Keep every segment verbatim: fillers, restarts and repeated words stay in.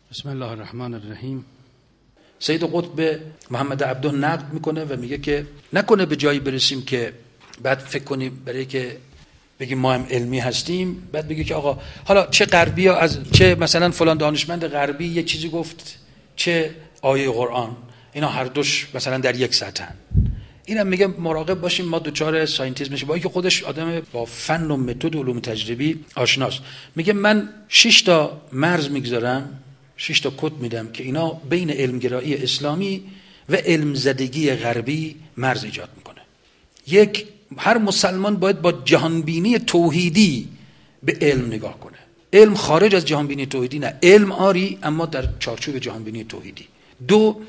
بسم الله الرحمن الرحیم. سید قطب محمد عبده نقد میکنه و میگه که نکنه به جایی برسیم که بعد فکر کنیم برای که بگیم ما هم علمی هستیم بعد بگی که آقا حالا چه غربی ها از چه مثلا فلان دانشمند غربی یه چیزی گفت چه آیه قرآن، اینا هر دوش مثلا در یک سطحن. اینم میگه مراقب باشیم ما دوچار ساینتیسم میشیم، با اینکه خودش آدم با فن و متد و علوم تجربی آشناست. میگه من شش تا مرز میگذارم، شش تا کد میدم که اینا بین علمگرایی اسلامی و علم زدگی غربی مرز ایجاد میکنه. یک، هر مسلمان باید با جهانبینی توحیدی به علم نگاه کنه. علم خارج از جهانبینی توحیدی نه، علم آری اما در چارچوب جهانبینی توحیدی. دو،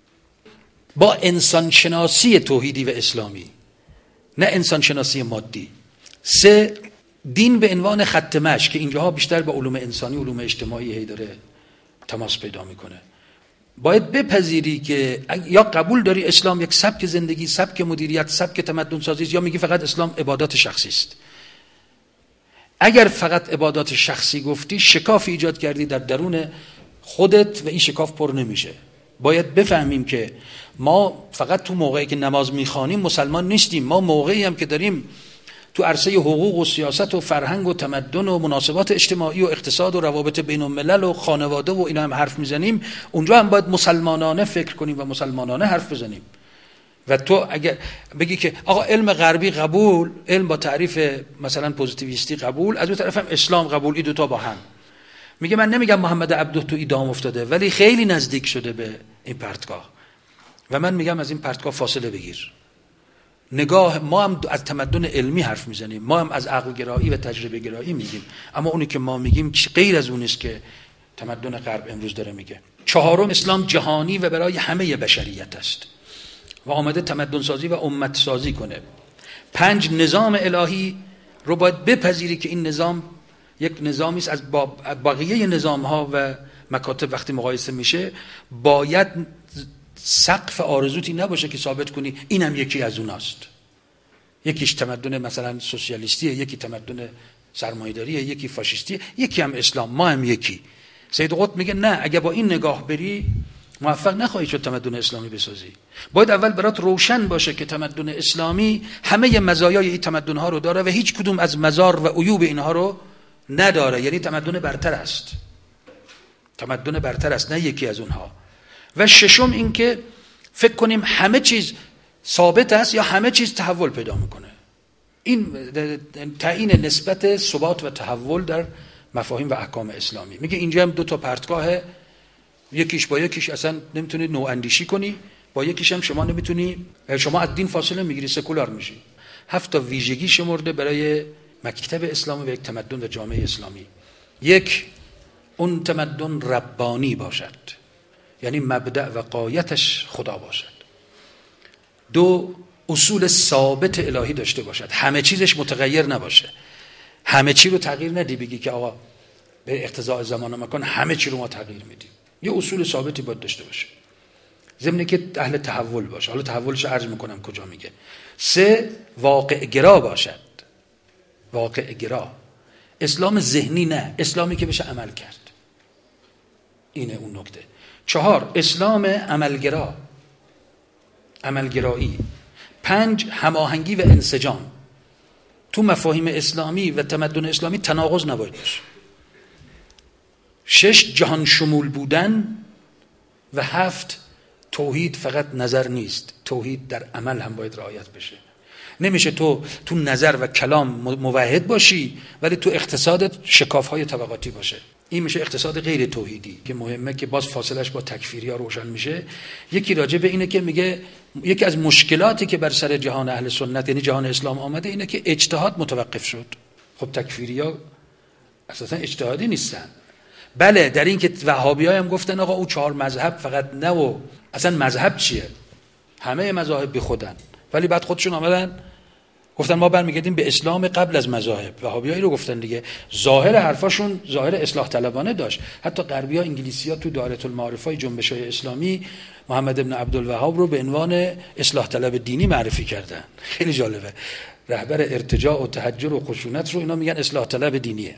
با انسانشناسی توحیدی و اسلامی نه انسانشناسی مادی. سه، دین به عنوان خط مشی که اینجاها بیشتر با علوم انسانی علوم اجتماعی هی داره تماس پیدا میکنه. باید بپذیری که یا قبول داری اسلام یک سبک زندگی، سبک مدیریت، سبک تمدن سازی است، یا میگی فقط اسلام عبادات شخصی است. اگر فقط عبادات شخصی گفتی شکاف ایجاد کردی در درون خودت و این شکاف پر نمیشه. باید بفهمیم که ما فقط تو موقعی که نماز میخوانیم مسلمان نیستیم. ما موقعی هم که داریم تو عرصه حقوق و سیاست و فرهنگ و تمدن و مناسبات اجتماعی و اقتصاد و روابط بین الملل و خانواده و اینا هم حرف میزنیم، اونجا هم باید مسلمانانه فکر کنیم و مسلمانانه حرف بزنیم. و تو اگر بگی که آقا علم غربی قبول، علم با تعریف مثلا پوزیتیویستی قبول، از اون طرف هم اسلام قبول، این دوتا با هم. میگه من نمیگم محمد عبده تو ایدام افتاده ولی خیلی نزدیک شده به این پرتگاه و من میگم از این پرتگاه فاصله بگیر. نگاه ما هم از تمدن علمی حرف میزنیم، ما هم از عقل گرایی و تجربه گرایی میگیم، اما اونی که ما میگیم غیر از اون است که تمدن غرب امروز داره میگه. چهارم، اسلام جهانی و برای همه بشریت است و آمده تمدن سازی و امت سازی کنه. پنج، نظام الهی رو باید بپذیری که این نظام یک نظامی است از بقیه نظام ها و مکاتب وقتی مقایسه میشه باید سقف آرزوتی نباشه که ثابت کنی اینم یکی از اوناست. یکیش تمدن مثلا سوسیالیستیه، یکی تمدن سرمایه‌داریه، یکی فاشیستیه، یکی هم اسلام، ما هم یکی. سید قطب میگه نه، اگه با این نگاه بری موفق نخواهی شد تمدن اسلامی بسازی. باید اول برات روشن باشه که تمدن اسلامی همه مزایای این تمدن ها رو داره و هیچ کدوم از مزار و عیوب اینها رو نداره، یعنی تمدن برتر است. تمدن برتر است، نه یکی از اونها. و ششم این که فکر کنیم همه چیز ثابت است یا همه چیز تحول پیدا میکنه. این تعیین نسبت ثبات و تحول در مفاهیم و احکام اسلامی. میگه اینجا هم دو تا پرتگاه، یکیش با یکیش اصلا نمیتونی نو اندیشی کنی، با یکیش هم شما نمیتونی، شما از دین فاصله میگیری، سکولار میشی. هفت تا ویژگی شمرده برای مکتب اسلامی و یک تمدن و جامعه اسلامی. یک، اون تمدن ربانی باشد، یعنی مبدأ و غایتش خدا باشد. دو، اصول ثابت الهی داشته باشد، همه چیزش متغیر نباشه، همه چی رو تغییر ندی بگی که آقا به اقتضاء زمان و مکان همه چی رو ما تغییر میدیم. یه اصول ثابتی باید داشته باشه، ضمن که اهل تحول باشه. حالا تحولش عرض میکنم کجا میگه. سه، واقع گرا باشد، واقع گرا، اسلام ذهنی نه، اسلامی که بشه عمل کرد. اینه اون نکته. چهار، اسلام عملگرا، عملگرایی. پنج، هماهنگی و انسجام. تو مفاهیم اسلامی و تمدن اسلامی تناقض نباید باشه. شش، جهان شمول بودن. و هفت، توحید فقط نظر نیست، توحید در عمل هم باید رعایت بشه. نمیشه تو تو نظر و کلام موحد باشی ولی تو اقتصادت شکاف‌های طبقاتی باشه. این میشه اقتصاد غیر توحیدی که مهمه، که باز فاصلش با تکفیری ها روشن میشه. یکی راجع به اینه که میگه یکی از مشکلاتی که بر سر جهان اهل سنت یعنی جهان اسلام آمده اینه که اجتهاد متوقف شد. خب تکفیری ها اساسا اجتهادی نیستن. بله، در این که وهابی ها هم گفتن آقا او چهار مذهب فقط نه، و اصلا مذهب چیه، همه مذاهب بی خودن، ولی بعد خودشون آمدن گفتن ما برمیگردیم به اسلام قبل از مذاهب. وهابیایی رو گفتن دیگه. ظاهر حرفاشون ظاهر اصلاح طلبانه داشت. حتی غربی‌ها، انگلیسی‌ها تو دایره المعارف‌های جنبش‌های اسلامی محمد ابن عبدالوهاب رو به عنوان اصلاح طلب دینی معرفی کردن. خیلی جالبه. رهبر ارتجاع و تحجر و خشونت رو اینا میگن اصلاح طلب دینیه.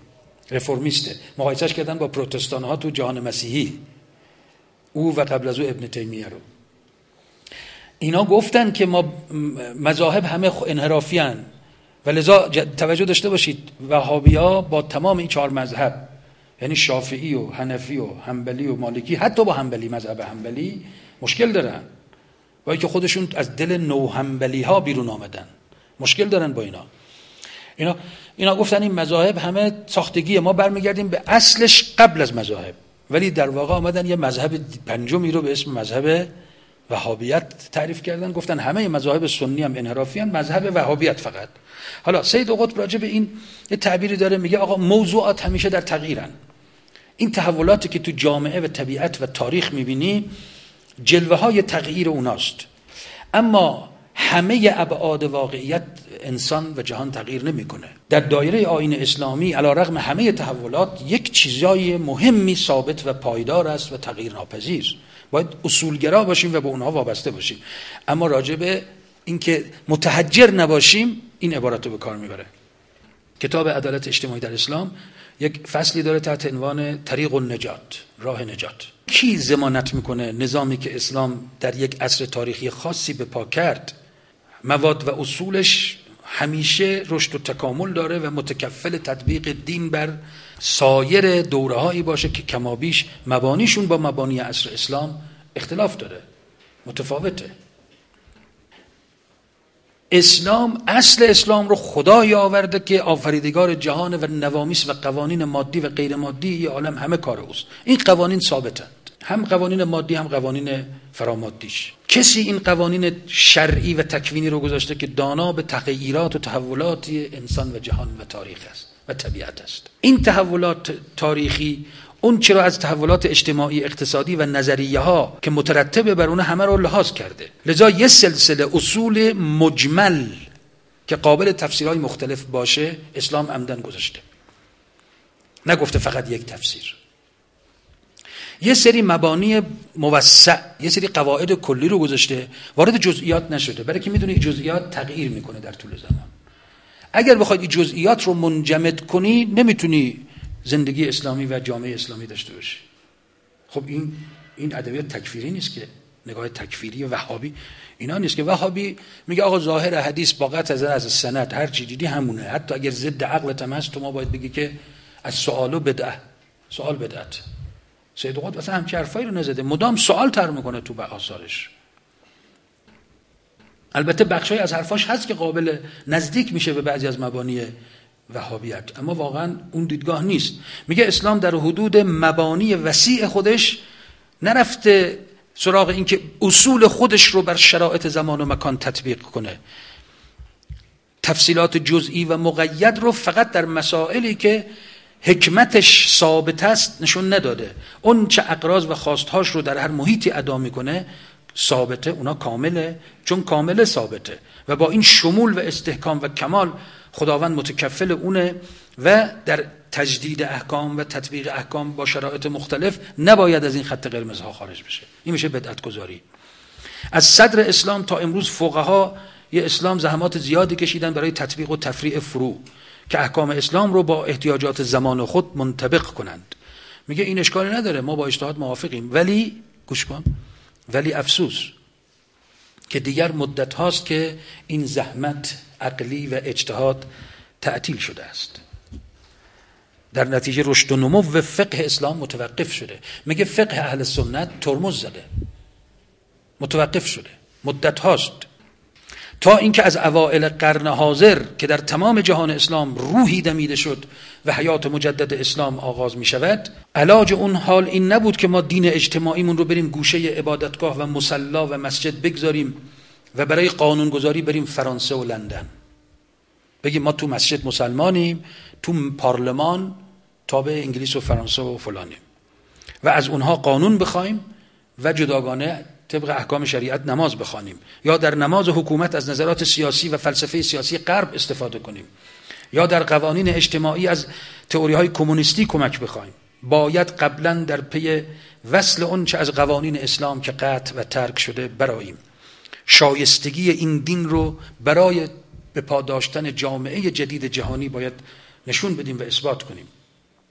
رفرمیسته. مقایسهش کردن با پروتستان ها تو جهان مسیحی، او و قبل از او ابن تیمیه رو. اینا گفتن که ما مذاهب همه انحرافی هن و لذا توجه داشته باشید وهابی‌ها با تمام این چهار مذهب، یعنی شافعی و حنفی و حنبلی و مالکی، حتی با حنبلی، مذهب حنبلی مشکل دارن، با اینکه خودشون از دل نو حنبلی ها بیرون آمدن، مشکل دارن با اینا. اینا اینا گفتن این مذاهب همه ساختگیه، ما برمیگردیم به اصلش قبل از مذاهب، ولی در واقع آمدن یه مذهب پنجمی رو به اسم مذهب وهابیت تعریف کردن، گفتن همه مذاهب سنی هم انحرافی هستند، مذهب وهابیت فقط. حالا سید قطب راجع به این یه تعبیری داره، میگه آقا موضوعات همیشه در تغییرن. این تحولاتی که تو جامعه و طبیعت و تاریخ میبینی جلوه های تغییر اوناست، اما همه ابعاد واقعیت انسان و جهان تغییر نمیکنه. در دایره آیین اسلامی علی رغم همه تحولات یک چیزای مهمی ثابت و پایدار است و تغییر ناپذیر. باید اصولگرا باشیم و به اونها وابسته باشیم، اما راجع به اینکه متحجر نباشیم این عبارت رو به کار میبره. کتاب عدالت اجتماعی در اسلام یک فصلی داره تحت عنوان طریق النجات، راه نجات. کی ضمانت میکنه نظامی که اسلام در یک عصر تاریخی خاصی به پا کرد مواد و اصولش همیشه رشد و تکامل داره و متکفل تطبیق دین بر سایر دوره‌هایی باشه که کمابیش مبانیشون با مبانی عصر اسلام اختلاف داره، متفاوته. اسلام، اصل اسلام رو خدای آورده که آفریدگار جهان و نوامیس و قوانین مادی و غیر مادی یه عالم همه کار اوست. این قوانین ثابتند، هم قوانین مادی هم قوانین فرامادیش. کسی این قوانین شرعی و تکوینی رو گذاشته که دانا به تغییرات و تحولات انسان و جهان و تاریخ است و طبیعت است. این تحولات تاریخی اون چرا از تحولات اجتماعی، اقتصادی و نظریه ها که مترتب بر اون همه رو لحاظ کرده. لذا یه سلسله اصول مجمل که قابل تفسیرهای مختلف باشه اسلام عمدن گذاشته، نگفته فقط یک تفسیر. یه سری مبانی موسع، یه سری قواعد کلی رو گذاشته، وارد جزئیات نشده، برای که میدونی جزئیات تغییر میکنه در طول زمان. اگر بخواید این جزئیات رو منجمد کنی نمیتونی زندگی اسلامی و جامعه اسلامی داشته باشی. خب این این ادبیات تکفیری نیست که، نگاه تکفیری وهابی اینا نیست که وهابی میگه آقا ظاهر حدیث با قطع از از سند هر چی دیدی همونه، حتی اگر ضد عقلت هم هست تو ما باید بگی که از سوال و بدعه، سوال بدعت. سید قطب اصلا همچین حرفایی رو نزده، مدام سوال طرح میکنه تو آثارش. البته بخشای از حرفاش هست که قابل نزدیک میشه به بعضی از مبانی وهابیت، اما واقعا اون دیدگاه نیست. میگه اسلام در حدود مبانی وسیع خودش نرفته سراغ این که اصول خودش رو بر شرایط زمان و مکان تطبیق کنه. تفصیلات جزئی و مقید رو فقط در مسائلی که حکمتش ثابت است نشون نداده. اون چه اقراض و خواستهاش رو در هر محیطی ادا میکنه ثابته، اونا کامله، چون کامله ثابته و با این شمول و استحکام و کمال خداوند متکفل اونه و در تجدید احکام و تطبیق احکام با شرایط مختلف نباید از این خط قرمزها خارج بشه. این میشه بدعت گذاری. از صدر اسلام تا امروز فقها یه اسلام زحمات زیادی کشیدن برای تطبیق و تفریع فروع که احکام اسلام رو با احتیاجات زمان خود منطبق کنند. میگه این اشکالی نداره، ما با اجتهاد موافقیم، ولی گوش کن، ولی افسوس که دیگر مدت هاست که این زحمت عقلی و اجتهاد تعطیل شده است. در نتیجه رشد و نمو و فقه اسلام متوقف شده. میگه فقه اهل سنت ترمز زده، متوقف شده مدت هاست، تا اینکه از اوائل قرن حاضر که در تمام جهان اسلام روحی دمیده شد و حیات مجدد اسلام آغاز می شود، علاج اون حال این نبود که ما دین اجتماعیمون رو بریم گوشه عبادتگاه و مصلا و مسجد بگذاریم و برای قانونگذاری بریم فرانسه و لندن، بگیم ما تو مسجد مسلمانیم، تو پارلمان تابع انگلیس و فرانسه و فلانیم و از اونها قانون بخوایم و جداگانه طبق احکام شریعت نماز بخوانیم، یا در نماز حکومت از نظرات سیاسی و فلسفه سیاسی غرب استفاده کنیم، یا در قوانین اجتماعی از تئوری‌های کمونیستی کمک بخوایم. باید قبلا در پی وصل اون چه از قوانین اسلام که قطع و ترک شده براییم. شایستگی این دین رو برای به پا داشتن جامعه جدید جهانی باید نشون بدیم و اثبات کنیم.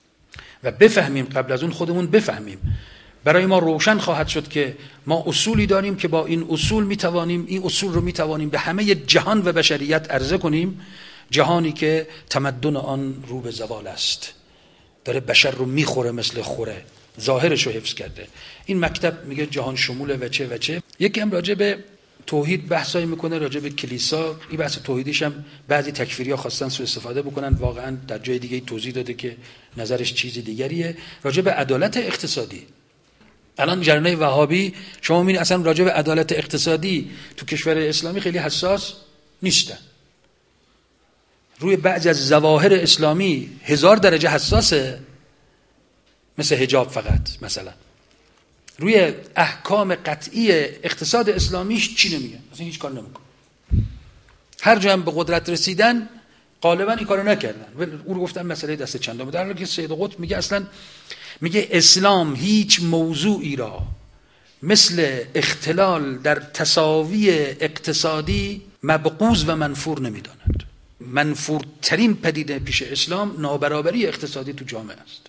و بفهمیم، قبل از اون خودمون بفهمیم. برای ما روشن خواهد شد که ما اصولی داریم که با این اصول میتوانیم این اصول رو میتوانیم به همه جهان و بشریت عرضه کنیم، جهانی که تمدن آن رو به زوال است، داره بشر رو میخوره مثل خوره، ظاهرش رو حفظ کرده. این مکتب میگه جهان شموله و چه و چه. یکی هم راجع به توحید بحثایی میکنه، راجع به کلیسا. این بحث توحیدیش هم بعضی تکفیری‌ها خواستن سوء استفاده بکنن، واقعا در جای دیگه توضیح داده که نظرش چیز دیگریه. راجع به عدالت اقتصادی، الان جریان‌های وهابی شما میبینید اصلا راجع به عدالت اقتصادی تو کشور اسلامی خیلی حساس نیستن. روی بعضی از ظواهر اسلامی هزار درجه حساسه، مثل حجاب فقط. مثلا روی احکام قطعی اقتصاد اسلامیش چی نمیگه، مثلا هیچ کار نمیکنه. هر جا هم به قدرت رسیدن غالبا این کارو نکردن. او رو گفتن مسئله دست چندم، در حالی که سید قطب میگه اصلا میگه اسلام هیچ موضوعی را مثل اختلال در تساوی اقتصادی مبغوض و منفور نمیداند. منفورترین پدیده پیش اسلام نابرابری اقتصادی تو جامعه است.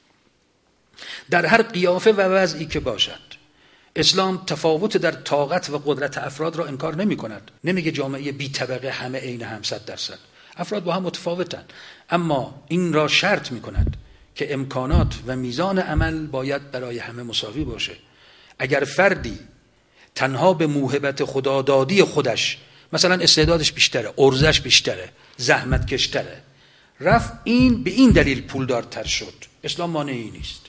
در هر قیافه و وضعی که باشد اسلام تفاوت در طاقت و قدرت افراد را انکار نمی کند. نمیگه جامعه بی طبقه همه عین هم صد درصد، افراد با هم متفاوتن، اما این را شرط می کند که امکانات و میزان عمل باید برای همه مساوی باشه. اگر فردی تنها به موهبت خدادادی خودش، مثلا استعدادش بیشتره، ارزش بیشتره، زحمت کشتره، رفت این به این دلیل پولدارتر شد، اسلام مانعی نیست.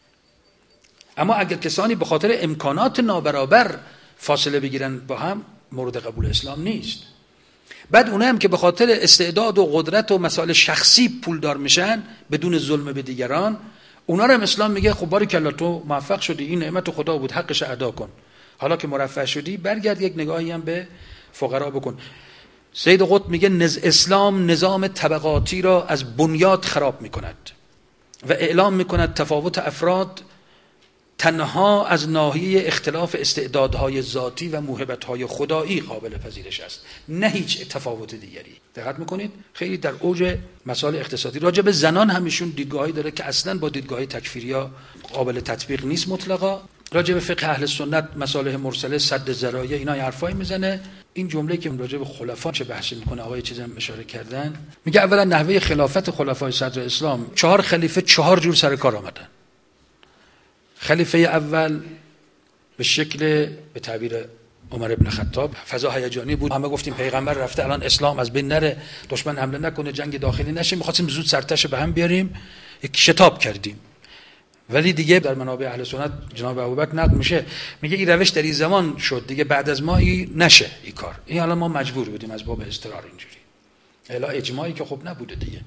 اما اگر کسانی به خاطر امکانات نابرابر فاصله بگیرن با هم، مورد قبول اسلام نیست. بعد اونه هم که به خاطر استعداد و قدرت و مسائل شخصی پولدار میشن بدون ظلم به دیگران، اونا رو هم اسلام میگه خب باریکلا تو موفق شدی، این نعمت خدا بود، حقش ادا کن. حالا که مرفه شدی برگرد یک نگاهی هم به فقرا بکن. سید قطب میگه نز اسلام نظام طبقاتی را از بنیاد خراب میکند و اعلام میکند تفاوت افراد تنها از ناحیه اختلاف استعدادهای ذاتی و موهبتهای خدایی قابل پذیرش است، نه هیچ تفاوت دیگری. دقت میکنید خیلی در اوج مسائل اقتصادی. راجع به زنان همیشون دیدگاهی داره که اصلا با دیدگاه تکفیریا قابل تطبیق نیست مطلقا. راجع به فقه اهل سنت مصالح مرسله، سد ذرایع، اینا حرفایی میزنه. این جمله که راجع به خلفا چه بحثی میکنه، آقای چیزی هم اشاره کردن، میگه اولا نحوه خلافت خلفای صدر اسلام، چهار خلیفه چهار جور سر کار آمدن. خلیفه اول به شکل به تعبیر عمر ابن خطاب فضا هیجانی بود، همه گفتیم پیغمبر رفته الان اسلام از بین نره، دشمن حمله نکنه، جنگ داخلی نشه، می‌خواستیم زود سرتش به هم بیاریم، یک شتاب کردیم. ولی دیگه در منابع اهل سنت جناب ابوبکر نقل میشه، میگه این روش در این زمان شد دیگه، بعد از ما این نشه این کار، این الان ما مجبور بودیم از باب اضطرار اینجوری، الا اجماعی که خب نبوده دیگه.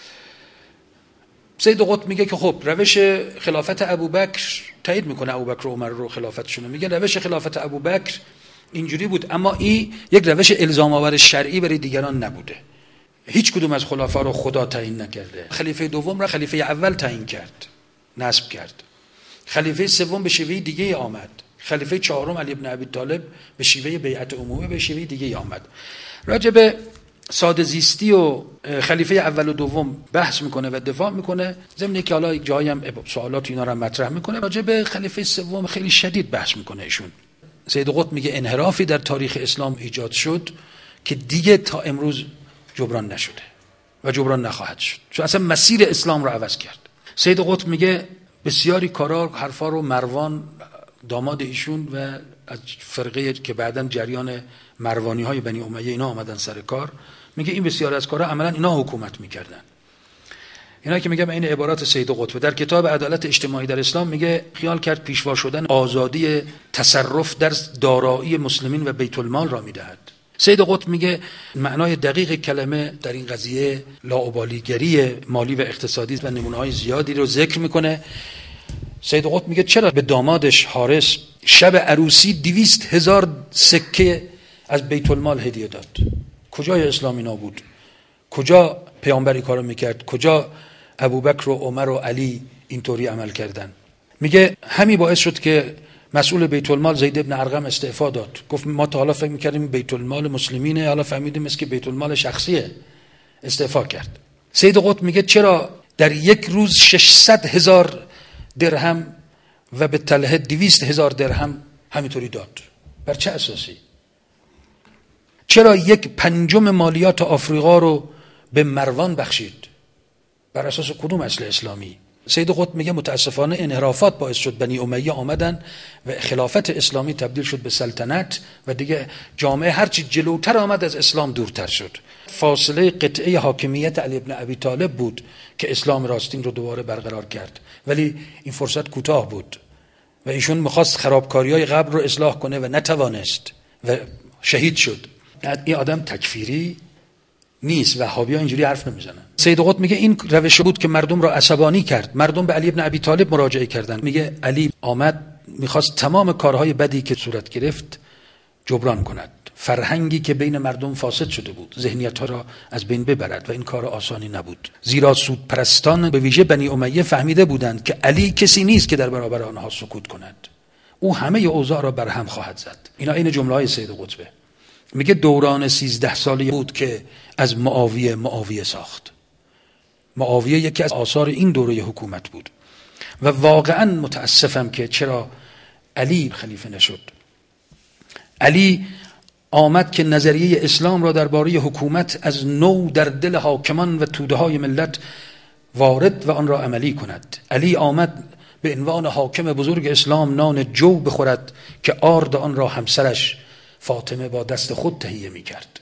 سید قطب میگه که خب روش خلافت ابوبکر، تایید میکنه ابوبکر و عمر رو خلافتشون، میگه روش خلافت ابوبکر اینجوری بود، اما این یک روش الزام آور شرعی برای دیگران نبوده. هیچ کدوم از خلفا رو خدا تعیین نکرده. خلیفه دوم را خلیفه اول تعیین کرد، نصب کرد. خلیفه سوم به شیوه دیگه آمد. خلیفه چهارم علی بن ابی طالب به شیوه بیعت عمومی به شیوه دیگه آمد. راجع به ساده زیستی و خلیفه اول و دوم بحث میکنه و دفاع میکنه، ضمن که حالا جایی هم سوالات اینا رو مطرح میکنه. راجع به خلیفه سوم خیلی شدید بحث میکنه ایشون. سید قطب میگه انحرافی در تاریخ اسلام ایجاد شد که دیگه تا امروز جبران نشده و جبران نخواهد شد، چون اصلا مسیر اسلام رو عوض کرد. سید قطب میگه بسیاری کارا حرفا رو مروان داماد ایشون و از فرقه که بعداً جریان مروانی های بنی امیه اینا آمدن سر کار، میگه این بسیار از کارا عملا اینا حکومت میکردن. اینا که میگم این عبارات سید قطب در کتاب عدالت اجتماعی در اسلام میگه خیال کرد پیشوا شدن آزادی تصرف در دارایی مسلمین و بیت المال را میدهد. سید قطب میگه معنای دقیق کلمه در این قضیه لاابالیگری مالی و اقتصادی و نمونه‌های زیادی رو ذکر میکنه. سید قطب میگه چرا به دامادش حارس شب عروسی دویست هزار سکه از بیت المال هدیه داد؟ کجای اسلام اینا بود؟ کجا پیامبری کارو میکرد؟ کجا ابوبکر و عمر و علی اینطوری عمل کردن؟ میگه همین باعث شد که مسئول بیت المال زید ابن ارقم استعفا داد. گفت ما تا حالا فکر میکردیم بیت المال مسلمینه، حالا فهمیدیم است که بیت المال شخصیه. استعفا کرد. سید قطب میگه چرا در یک روز ششصد هزار درهم و به تله دویست هزار درهم همینطوری داد. بر چه اساسی؟ چرا یک پنجم مالیات آفریقا رو به مروان بخشید؟ بر اساس کدوم اصل اسلامی؟ سید قطب میگه متاسفانه انحرافات باعث شد بنی امیه آمدن و خلافت اسلامی تبدیل شد به سلطنت و دیگه جامعه هرچی جلوتر آمد از اسلام دورتر شد. فاصله قطعه حاکمیت علی ابن ابی طالب بود که اسلام راستین رو دوباره برقرار کرد، ولی این فرصت کوتاه بود و ایشون میخواست خرابکاری‌های قبل رو اصلاح کنه و نتوانست و شهید شد. این آدم تکفیری نیست، وهابی‌ها اینجوری حرف نمیزنن. سید قطب میگه این روش بود که مردم را عصبانی کرد. مردم به علی ابن ابی طالب مراجعه کردن. میگه علی آمد میخواست تمام کارهای بدی که صورت گرفت جبران کند، فرهنگی که بین مردم فاسد شده بود ذهنیت‌ها را از بین ببرد و این کار آسانی نبود، زیرا سود پرستان به ویژه بنی امیه فهمیده بودند که علی کسی نیست که در برابر آنها سکوت کند، او همه اوضاع را برهم خواهد زد. اینا این جمله‌های سید قطبه. میگه دوران سیزده سالی بود که از معاویه معاویه ساخت. معاویه یکی از آثار این دوره حکومت بود و واقعا متاسفم که چرا علی خلیفه نشد. علی آمد که نظریه اسلام را درباره حکومت از نو در دل حاکمان و توده های ملت وارد و آن را عملی کند. علی آمد به عنوان حاکم بزرگ اسلام نان جو بخورد که آرد آن را همسرش فاطمه با دست خود تهیه می کرد.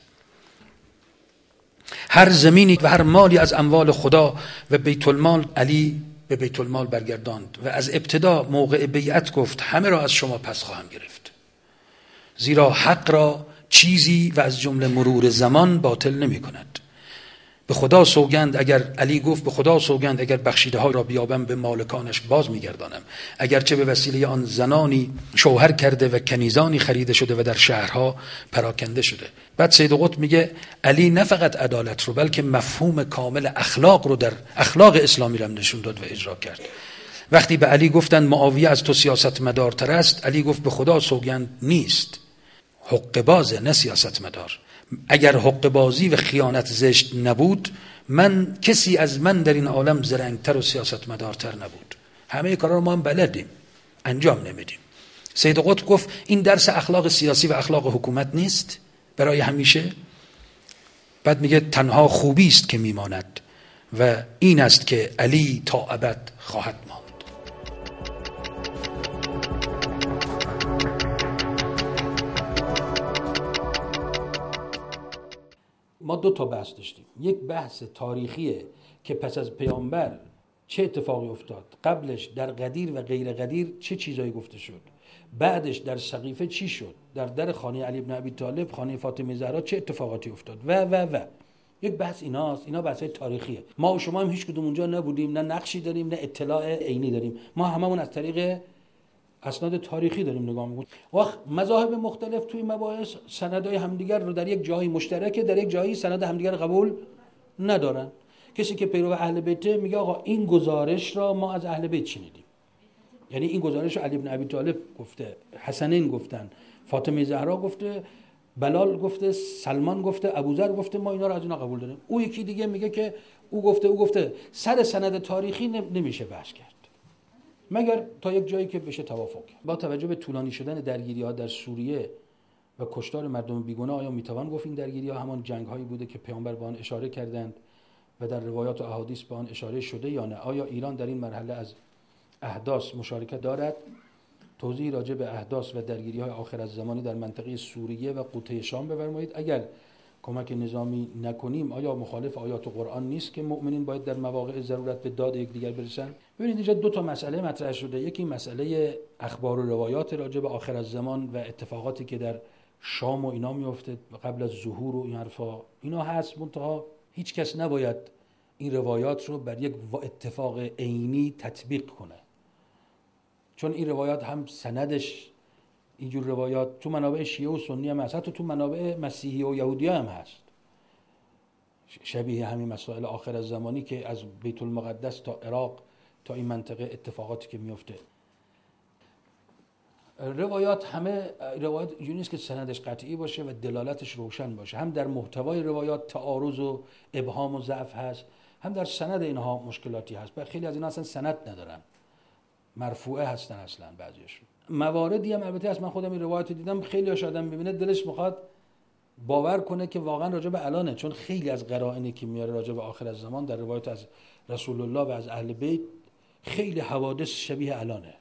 هر زمینی و هر مالی از اموال خدا و بیت المال علی به بیت المال برگرداند و از ابتدا موقع بیعت گفت همه را از شما پس خواهم گرفت، زیرا حق را چیزی و از جمله مرور زمان باطل نمی کند. به خدا سوگند، اگر علی گفت به خدا سوگند اگر بخشیده ها را بیابم به مالکانش باز میگردانم، اگرچه به وسیله آن زنانی شوهر کرده و کنیزانی خریده شده و در شهرها پراکنده شده. بعد سید قطب میگه علی نه فقط عدالت رو بلکه مفهوم کامل اخلاق رو در اخلاق اسلامی رو نشون داد و اجرا کرد. وقتی به علی گفتند معاویه از تو سیاست مدارتر است، علی گفت به خدا سوگند نیست، حق بازه نه سیاست مدار. اگر حق بازی و خیانت زشت نبود، من کسی از من در این عالم زرنگتر و سیاست مدارتر نبود. همه کارا رو ما هم بلدیم، انجام نمیدیم. سید قطب گفت این درس اخلاق سیاسی و اخلاق حکومت نیست برای همیشه. بعد میگه تنها خوبی است که میماند و این است که علی تا ابد خواهد ماند. ما دو تا بحث داشتیم. یک بحث تاریخیه که پس از پیامبر چه اتفاقی افتاد، قبلش در قدیر و غیر قدیر چه چیزایی گفته شد، بعدش در سقیفه چی شد، در در خانه علی بن ابی طالب، خانه فاطمه زهرا چه اتفاقاتی افتاد و و و یک بحث ایناست. اینا بحثای تاریخیه. ما و شما هم هیچ کدوم اونجا نبودیم، نه نقشی داریم نه اطلاع عینی داریم. ما هممون از طریق اسناد تاریخی داریم نگاه میکنیم. وقت مذاهب مختلف توی مباحث سندهای همدیگر رو در یک جایی مشترکه، در یک جایی سند همدیگر قبول ندارن. کسی که پیرو اهل بیت میگه آقا این گزارش را ما از اهل بیت شنیدیم، یعنی این گزارش رو علی بن ابی طالب گفته، حسنین گفتن، فاطمه زهرا گفته، بلال گفته، سلمان گفته، ابوذر گفته، ما اینا رو از اینا قبول داریم. او یکی دیگه میگه که او گفته او گفته. سر سند تاریخی نمیشه بحث کرد مگر تا یک جایی که بشه توافق. با توجه به طولانی شدن درگیری‌ها در سوریه و کشتار مردم بیگناه، آیا میتوان گفت این درگیری‌ها همان جنگ‌هایی بوده که پیامبر به آن اشاره کردند و در روایات و احادیث به آن اشاره شده یا نه؟ آیا ایران در این مرحله از احداث مشارکت دارد؟ توضیح راجع به احداث و درگیری‌های آخر الزمانی در منطقه سوریه و قوطه شام بفرمایید. اگر کمک نظامی نکنیم آیا مخالف آیات قرآن نیست که مؤمنین باید در مواقع ضرورت به داد یکدیگر برسن؟ ببینید اینجا دو تا مسئله مطرح شده. یکی مسئله اخبار و روایات راجع به آخر الزمان و اتفاقاتی که در شام و اینا میفته قبل از ظهور و این حرفا، اینا هست. منتها هیچ کس نباید این روایات رو بر یک اتفاق عینی تطبیق کنه، چون این روایات هم سندش اینجور روایات تو منابع شیعه و سنی هم هست، حتی تو منابع مسیحی و یهودی هم هست، شبیه همین مسائل آخر الزمانی که از بیت المقدس تا عراق تا این منطقه اتفاقاتی که میفته. روایات همه روایات اینجوری نیست که سندش قطعی باشه و دلالتش روشن باشه. هم در محتوای روایات تعارض و ابهام و ضعف هست هم در سند اینها مشکلاتی هست. خیلی از اینا اصلا سند ندارن، مرفوعه هستن اصلا بعضیشون. مواردی هم البته از من خودم این روایت دیدم، خیلی هاش آدم میبینه دلش میخواد باور کنه که واقعا راجع به الانه، چون خیلی از قرائنی که میاره راجع به آخر الزمان در روایت از رسول الله و از اهل بیت خیلی حوادث شبیه الانه.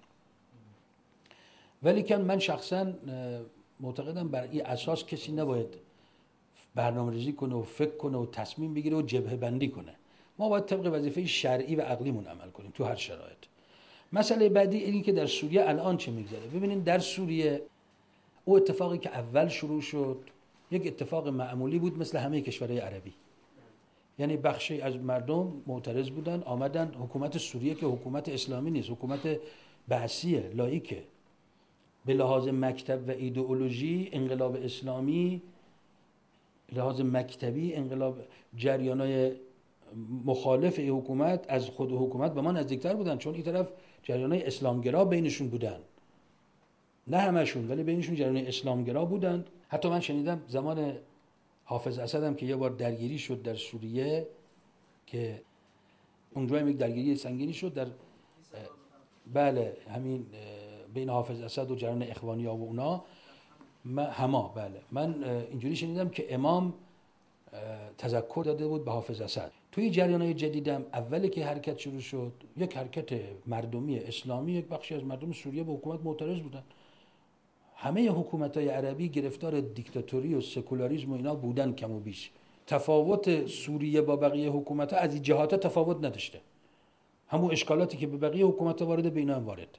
ولی که من شخصا معتقدم بر این اساس کسی نباید برنامه‌ریزی کنه و فکر کنه و تصمیم بگیره و جبهه بندی کنه. ما باید طبق وظیفه شرعی و عقلیمون عمل کنیم تو هر شرایط. مسئله بعدی اینی که در سوریه الان چه میگذره. ببینید در سوریه او اتفاقی که اول شروع شد یک اتفاق معمولی بود مثل همه کشورهای عربی. یعنی بخشی از مردم معترض بودن، آمدن حکومت سوریه که حکومت اسلامی نیست، حکومت بعثیه، لاییکه، به لحاظ مکتب و ایدئولوژی انقلاب اسلامی، لحاظ مکتبی انقلاب جریانای مخالف ای حکومت از خود حکومت به ما نزدیکتر بودن، چون این طرف جریانای اسلامگرا بینشون بودن، نه همشون ولی بینشون جریانای اسلامگرا بودن. حتی من شنیدم زمان حافظ اسد هم که یه بار درگیری شد در سوریه، که اونجا هم یک درگیری سنگینی شد در بله همین بین حافظ اسد و جریان اخوانی‌ها و اونا هما بله من اینجوری شنیدم که امام تذکر داده بود به حافظ اسد. توی جریان‌های جدیدم اولی که حرکت شروع شد، یک حرکت مردمی اسلامی، یک بخشی از مردم سوریه به حکومت معترض بودن. همه حکومت‌های عربی گرفتار دیکتاتوری و سکولاریسم و اینا بودن کم و بیش. تفاوت سوریه با بقیه حکومت‌ها از این جهات تفاوت نداشته. همون اشکالاتی که به بقیه حکومت‌ها وارد به اینا هم وارد.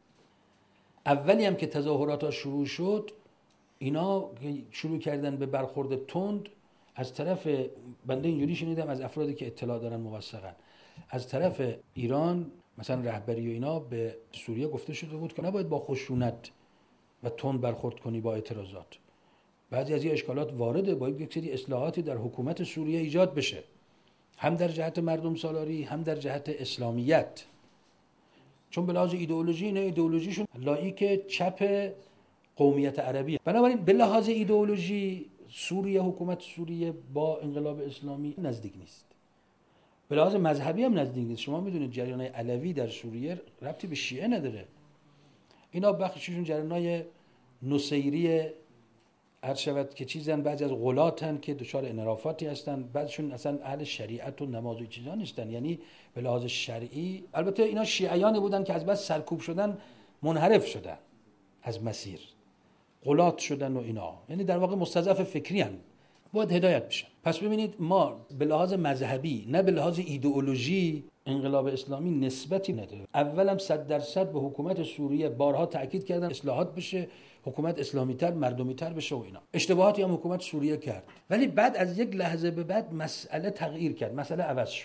اولی هم که تظاهرات شروع شد، اینا شروع کردن به برخورد تند از طرف، بنده اینجوری شنیدم از افرادی که اطلاع دارن موثقا، از طرف ایران مثلا رهبری و اینا به سوریه گفته شده بود که نباید با خشونت و تند برخورد کنی با اعتراضات. بعضی از این اشکالات وارده، باید یک سری اصلاحاتی در حکومت سوریه ایجاد بشه، هم در جهت مردم سالاری هم در جهت اسلامیت، چون به لحاظ ایدئولوژی اینا ایدئولوژیشون لاییک چپ قومیت عربی. بنابراین به لحاظ ایدئولوژی سوریه، حکومت سوریه با انقلاب اسلامی نزدیک نیست. به لحاظ مذهبی هم نزدیک نیست. شما میدونید جریان علوی در سوریه ربطی به شیعه نداره. اینا بخششون جریانای نصیری هر شود که چیزن، بعضی از غلاتن که دچار انحرافاتی هستن، بعضیشون اصلا اهل شریعت و نماز و چیزا نیستن. یعنی به لحاظ شرعی البته اینا شیعیانی بودن که از بس سرکوب شدن منحرف شدن از مسیر، غلات شدن و اینا، یعنی در واقع مستضعف فکری هستن، باید هدایت بشن. پس ببینید ما به لحاظ مذهبی نه به لحاظ ایدئولوژی انقلاب اسلامی نسبتی نداره. اولم صد درصد به حکومت سوریه بارها تاکید کردن اصلاحات بشه، حکومت اسلامی تر مردمی تر بشه و اینا. اشتباهاتی هم حکومت سوریه کرد، ولی بعد از یک لحظه به بعد مسئله تغییر کرد، مسئله عوض شد.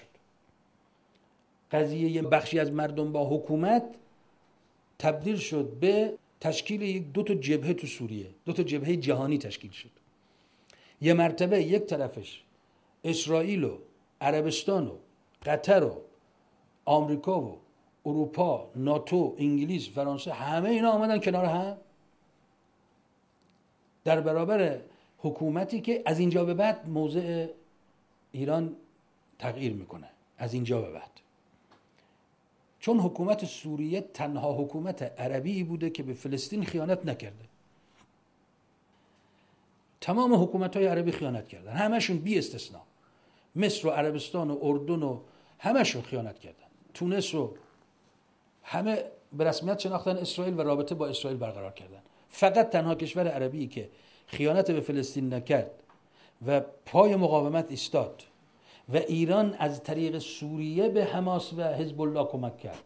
قضیه بخشی از مردم با حکومت تبدیل شد به تشکیل یک دو تا جبهه تو سوریه، دو تا جبهه جهانی تشکیل شد. یه مرتبه یک طرفش اسرائیل و عربستان و قطر و آمریکا و اروپا، ناتو، انگلیس، فرانسه، همه اینا آمدن کنار هم در برابر حکومتی که از اینجا به بعد موضع ایران تغییر میکنه. از اینجا به بعد، چون حکومت سوریه تنها حکومت عربی بوده که به فلسطین خیانت نکرده. تمام حکومت‌های عربی خیانت کردن، همشون بی استثنا. مصر و عربستان و اردن و همشون خیانت کردن. تونس و همه به رسمیت شناختن اسرائیل و رابطه با اسرائیل برقرار کردن. فقط تنها کشور عربی که خیانت به فلسطین نکرد و پای مقاومت ایستاد و ایران از طریق سوریه به حماس و حزب الله کمک کرد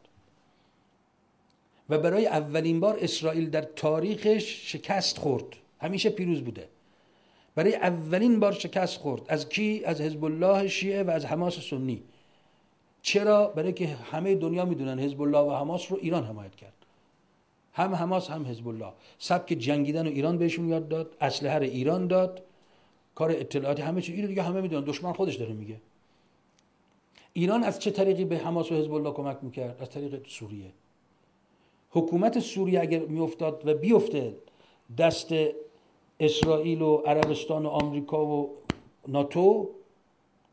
و برای اولین بار اسرائیل در تاریخش شکست خورد. همیشه پیروز بوده، برای اولین بار شکست خورد. از کی؟ از حزب الله شیعه و از حماس سنی. چرا؟ برای که همه دنیا میدونن حزب الله و حماس رو ایران حمایت کرد. هم حماس هم حزب الله سبک جنگیدن و ایران بهشون یاد داد، اسلحه رو ایران داد، کار اطلاعاتی همه چیز. اینو دیگه همه میدونن، دشمن خودش داره میگه. ایران از چه طریقی به حماس و حزب الله کمک میکرد؟ از طریق سوریه. حکومت سوریه اگر میافتاد و بیفته دست اسرائیل و عربستان و آمریکا و ناتو،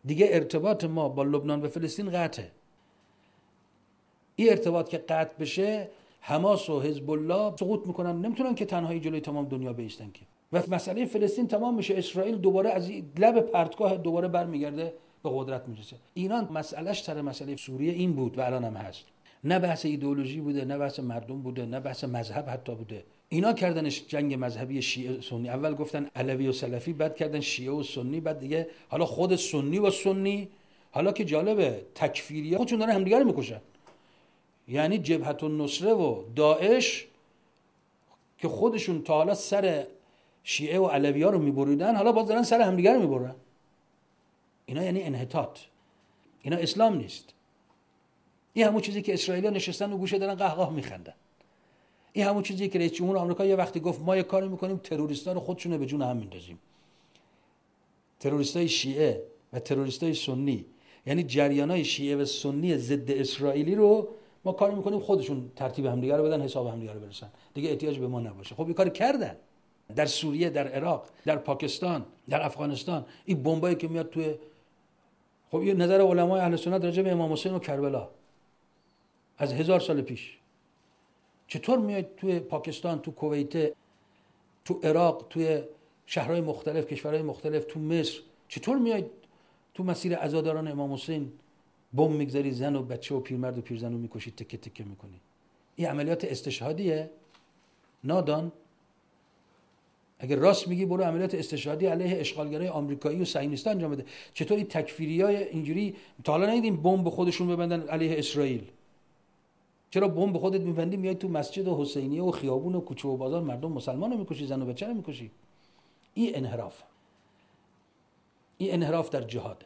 دیگه ارتباط ما با لبنان و فلسطین قطعه. این ارتباط که قطع بشه، حماس و حزب الله سقوط میکنن، نمیتونن که تنهایی جلوی تمام دنیا بایستن که. و مسئله فلسطین تمام میشه، اسرائیل دوباره از لب پرتگاه دوباره برمیگرده به قدرت میرسه. ایران مسئلهش سر مسئله سوریه این بود و الان هم هست، نه بحث ایدئولوژی بوده، نه بحث مردم بوده، نه بحث مذهب حتی بوده. اینا کردنش جنگ مذهبی شیعه سنی. اول گفتن علوی و سلفی، بعد کردن شیعه و سنی، بعد دیگه حالا خود سنی و سنی. حالا که جالبه تکفیری‌ها خودشون دارن همدیگه رو میکشن. یعنی جبهت النصره و داعش که خودشون تا حالا سر شیعه و علوی‌ها رو میبریدن، حالا باز دارن سر همدیگه رو میبرن. اینا یعنی انحطاط. اینا اسلام نیست. این همون چیزی که اسرائیلی‌ها نشستن و گوشه دارن قهقه میخندن. این همون چیزی که رئیس جمهور آمریکا یه وقتی گفت ما یه کاری میکنیم تروریستا رو خودشونه به جون هم میندازیم. تروریستای شیعه و تروریستای سنی، یعنی جریانای شیعه و سنی ضد اسرائیلی رو ما کاری میکنیم خودشون ترتیب همدیگه رو بدن، حساب همدیگه رو برسن، دیگه احتیاج به ما نباشه. خب این کار کردن در سوریه، در عراق، در پاکستان، در افغانستان. این بمبایی که میاد توی، خب یه نظر علمای اهل سنت راجع به امام حسین و کربلا از هزار سال پیش، چطور میاد توی پاکستان، تو کویت، تو عراق، توی شهرهای مختلف، کشورهای مختلف، تو مصر، چطور میاد تو مسیر عزاداران امام حسین بمب میگذاری، زن و بچه و پیرمرد و پیرزن رو میکشید، تکه تکه میکنی. این عملیات استشهادیه نادان. اگر راست میگی برو عملیات استشهادی علیه اشغالگرای آمریکایی و صهیونیست‌ها انجام بده. چطوری تکفیریای اینجوری تا حالا ندیدیم بمب خودشون ببندن علیه اسرائیل؟ چرا بمب خودت میبندی میای تو مسجد و حسینیه و خیابون و کوچه و بازار مردم مسلمان رو میکشی، زن و بچه رو میکشی؟ این انحراف، این انحراف در جهاد.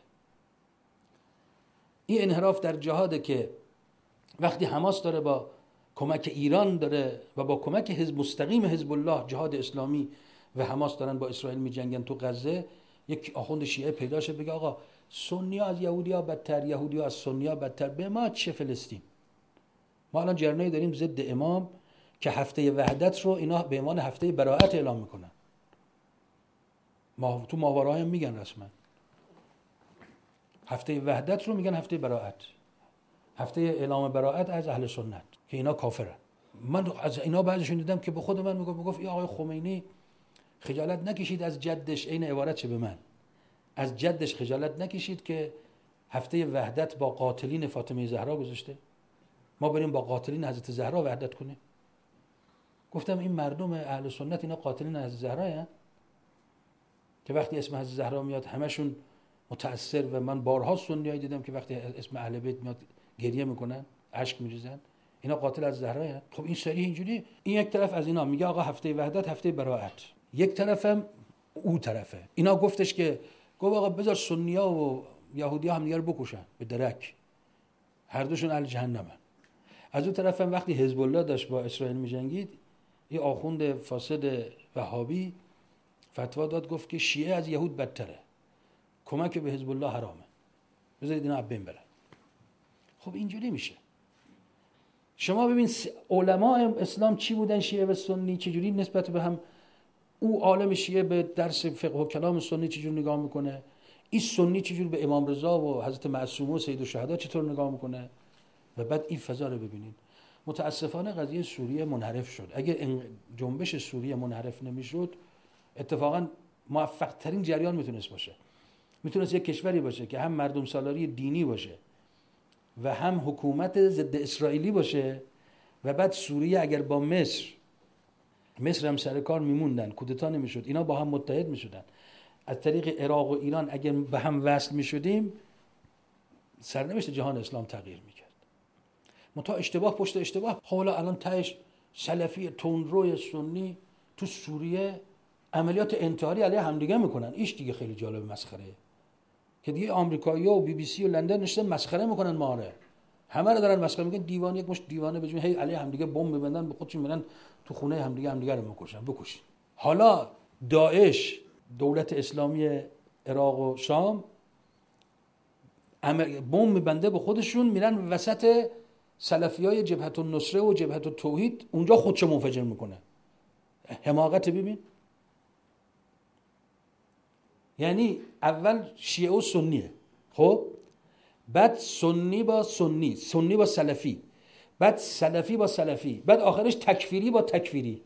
این انحراف در جهاده که وقتی حماس داره با کمک ایران داره و با کمک حزب مستقیم حزب الله، جهاد اسلامی و حماس دارن با اسرائیل میجنگن تو غزه، یک آخوند شیعه پیدا شه بگه آقا سنی‌ها از یهودی‌ها بدتر، یهودی‌ها از سنی‌ها بدتر، به ما چه فلسطین؟ ما الان جرنایی داریم ضد امام که هفته وحدت رو اینا به عنوان هفته براءت اعلام میکنن. ما تو ماهواره‌ها هم میگن رسما هفته وحدت رو میگن هفته براءت، هفته اعلام براءت از اهل سنت که اینا کافرن. من از اینا بعضیشون دیدم که به خود من میگفت میگفت ای آقای خمینی خجالت نکشید از جدش، عین عبارت چه به من، از جدش خجالت نکشید که هفته وحدت با قاتلین فاطمه زهرا گذاشته، ما بریم با قاتلین حضرت زهرا وحدت کنیم. گفتم این مردم اهل سنت اینا قاتلین حضرت زهرا هستن که وقتی اسم حضرت زهرا میاد همشون متأثر، و من بارها سنیایی دیدم که وقتی اسم اهل بیت میاد گریه میکنن، اشک میریزن. اینا قاتل از زهرا هستن. خب این سری اینجوری، این یک طرف از اینا میگه آقا هفته وحدت هفته براءت، یک طرفم او طرفه اینا گفتش که گفت آقا بذار سنی‌ها و یهودی‌ها هم دیگه رو بکشن به درک، هر دوشون اهل جهنمن. از اون طرف هم وقتی حزب الله داشت با اسرائیل می‌جنگید، یه آخوند فاسد وهابی فتوا داد گفت که شیعه از یهود بدتره، کمک به حزب الله حرامه، بذارید اینا بین برن. خب اینجوری میشه. شما ببین علماء اسلام چی بودن، شیعه و سنی چجوری نسبت به هم، او عالم شیعه به درس فقه و کلام سنی چجوری نگاه میکنه، این سنی چجوری به امام رضا و حضرت معصومه و سید الشهدا چطور نگاه میکنه، و بعد این فضا رو ببینید. متاسفانه قضیه سوریه منحرف شد. اگر جنبش سوریه منحرف نمیشد، اتفاقا موفق ترین جریان میتونست باشه. میتونست یک کشوری باشه که هم مردم سالاری دینی باشه و هم حکومت ضد اسرائیلی باشه، و بعد سوریه اگر با مصر مصر هم سر کار میموندن، کودتا نمیشد، اینا با هم متحد میشدن، از طریق عراق و ایران اگر به هم وصل میشدیم، سرنوشت جهان اسلام تغییر میکرد. منتها اشتباه پشت اشتباه. حالا الان تهش سلفی تندروی سنی تو سوریه عملیات انتحاری علیه همدیگه میکنن. ایش دیگه خیلی جالب مسخره که دیگه آمریکایی‌ها و بی بی سی و لندن نشستن مسخره میکنن ما رو، همه رو دارن مسخره میکنن. دیوانه، یک مش دیوانه بجون هی علیه همدیگه بمب میبندن، به خودشون میرن تو خونه همدیگه همدیگه رو میکشن. بکشین. حالا داعش، دولت اسلامی عراق و شام، بمب میبنده به خودشون، میرن وسط سلفیای جبهت النصره و جبهت التوحید، اونجا خودشو منفجر میکنه. حماقت ببین. یعنی اول شیعه و سنیه، خب بعد سنی با سنی، سنی با سلفی، بعد سلفی با سلفی، بعد آخرش تکفیری با تکفیری.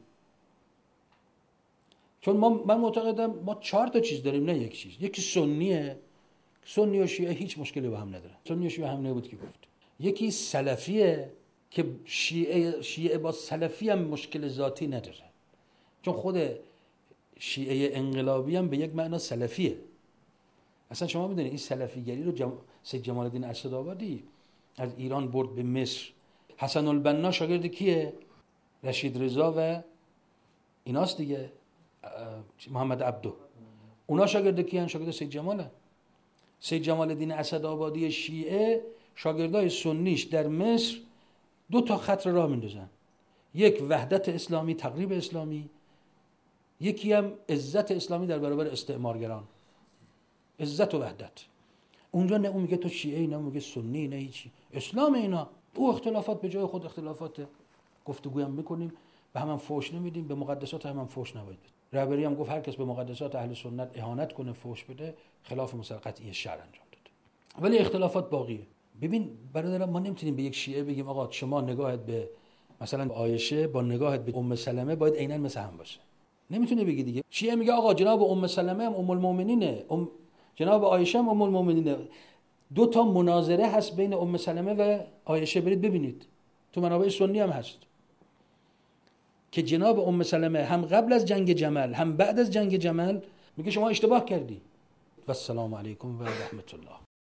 چون ما من معتقدم ما چهار تا چیز داریم نه یک چیز. یکی سنیه، سنی و شیعه هیچ مشکلی با هم نداره، سنی و شیعه هم نبود که گفت. یکی سلفیه که شیعه شیعه با سلفی هم مشکل ذاتی نداره، چون خود شیعه انقلابی هم به یک معنا سلفیه. اصلا شما میدونید این سلفیگری رو جم... سید جمال الدین اسدآبادی از ایران برد به مصر. حسن البنا شاگرد کیه؟ رشید رضا و ایناست دیگه، محمد عبدو. اونا شاگرد کیان؟ شاگرد سید جماله. سید جمال الدین اسدآبادی شیعه شاگردای سنیش در مصر دو تا خط راه میندازن، یک وحدت اسلامی، تقریب اسلامی، یکی هم عزت اسلامی در برابر استعمارگران، عزت و وحدت. اونجا نه اون میگه تو شیعه، نه میگه سنی، نه هیچی، اسلام اینا. او اختلافات به جای خود اختلافات، گفتگو هم میکنیم، به هم, هم فوش نمیدیم، به مقدسات هم, هم فوش نباید بده. رهبری هم گفت هر کس به مقدسات اهل سنت اهانت کنه، فوش بده، خلاف مثلا قطعی شرع انجام داده. ولی اختلافات باقیه. ببین برادران، ما نمیتونیم به یک شیعه بگیم آقا شما نگاهت به مثلا عایشه با نگاهت به ام سلمه باید عیناً مثل هم باشه. نمیتونه بگی دیگه. شیعه میگه آقا جناب ام سلمه هم ام المؤمنینه، ام جناب عایشه هم ام المؤمنینه. دو تا مناظره هست بین ام سلمه و عایشه، برید ببینید، تو منابع سنی هم هست که جناب ام سلمه هم قبل از جنگ جمل هم بعد از جنگ جمل میگه شما اشتباه کردی. و السلام علیکم و رحمت الله.